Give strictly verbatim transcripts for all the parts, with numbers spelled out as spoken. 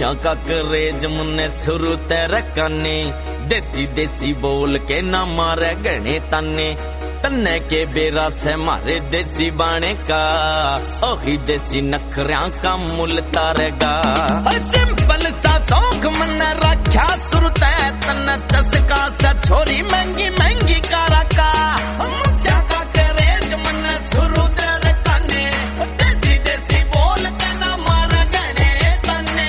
नशा का करेज मुन्ने शुरू तेरे काने देसी देसी बोल के ना मारे गणे ताने तन्ने के बेरा से मारे देसी बाणे का ओही देसी नखरियां का मुल तारेगा सिंपल सा शौक मन रखा सुरत है तन्ने चसका सा छोरी महंगी महंगी कारा का मुझा का करेज मन शुरू तेरे काने देसी देसी बोल के ना मारे गणे ताने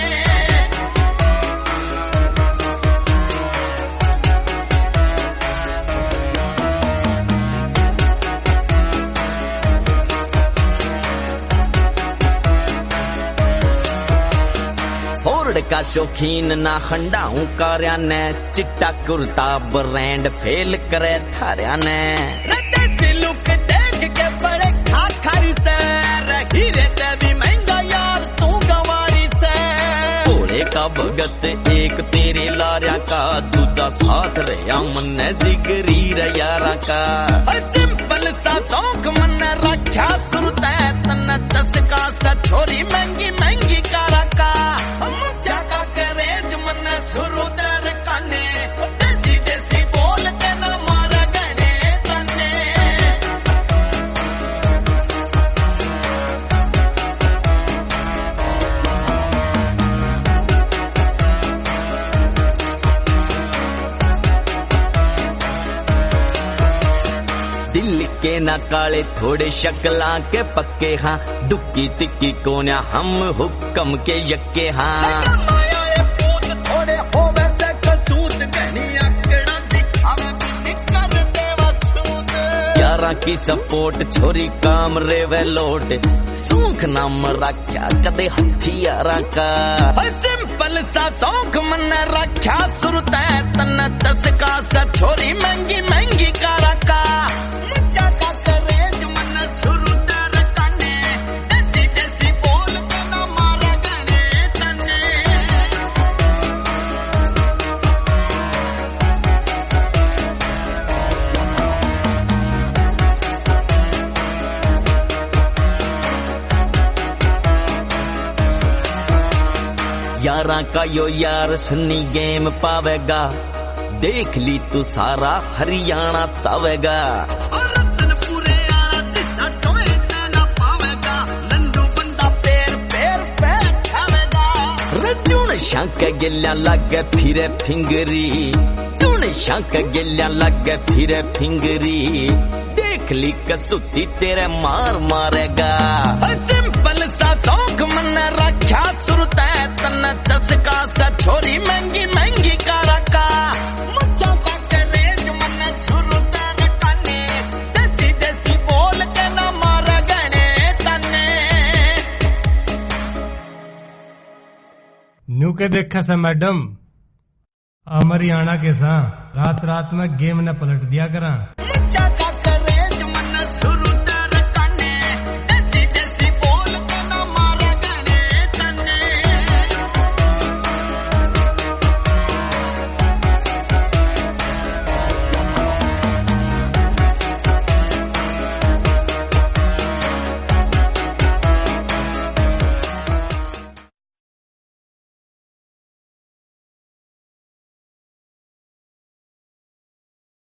फोर्ड का शौकीन ना खंडाऊं कार्या ने चिट्टा कुर्ता ब्रांड फेल करे थार्या ने देसी लुक देख के बड़े खा खारी से रही रहते भी महंगा यार तू गवारी से घोड़े का भगत एक तेरे लारिया का दूजा साथ रहा मन जिगरी यारा का सिंपल सा शौक मन रखा सुरत है तन्ना चसका सा छोरी महंगी महंगी कारा का मुझा का करेज मन शुरू तेरे काने देसी देसी बोल के ना मारे गणे ताने दिल के ना काले थोड़े शक्ला के पक्के हाँ दुक्की तिक्की कोन्या हम हुक्म के यक्के हाँ थोड़े हो वैसे कसूत गहनी अकड़ा दिखावे निकर देवा सूत यारा की सपोर्ट छोरी काम रे वे लोट सूख नाम रखा कदे हथियारा का सिंपल सा शौक मन रखा सुरत है तन्ना चसका सा छोरी महंगी महंगी कारा का मुझा का करेज मन शुरू तेरे काने देसी देसी बोल के ना मारे गणे ताने यारा का यो यार सन्नी गेम पावेगा देख ली तू सारा हरियाणा चावेगा रतनपुरे आदिशा टोए ना पावेगा नंदू बंदा पैर पैर पैर खावेगा रजुन शंक गिल्ला लगे फिरे फिंगरी जुन शंक गिल्ला लगे फिरे फिंगरी देख ली कसुती तेरे मार मारेगा सिंपल सा शौक मन रखा सुरत है तन्ना चसका सा छोरी महंगी महंगी कारा का मुझा का करेज मन शुरू तेरे काने देसी देसी बोल के ना मारे गणे ताने न्यू के देखा सा मैडम हरियाणा के सा रात रात में गेम न पलट दिया करा।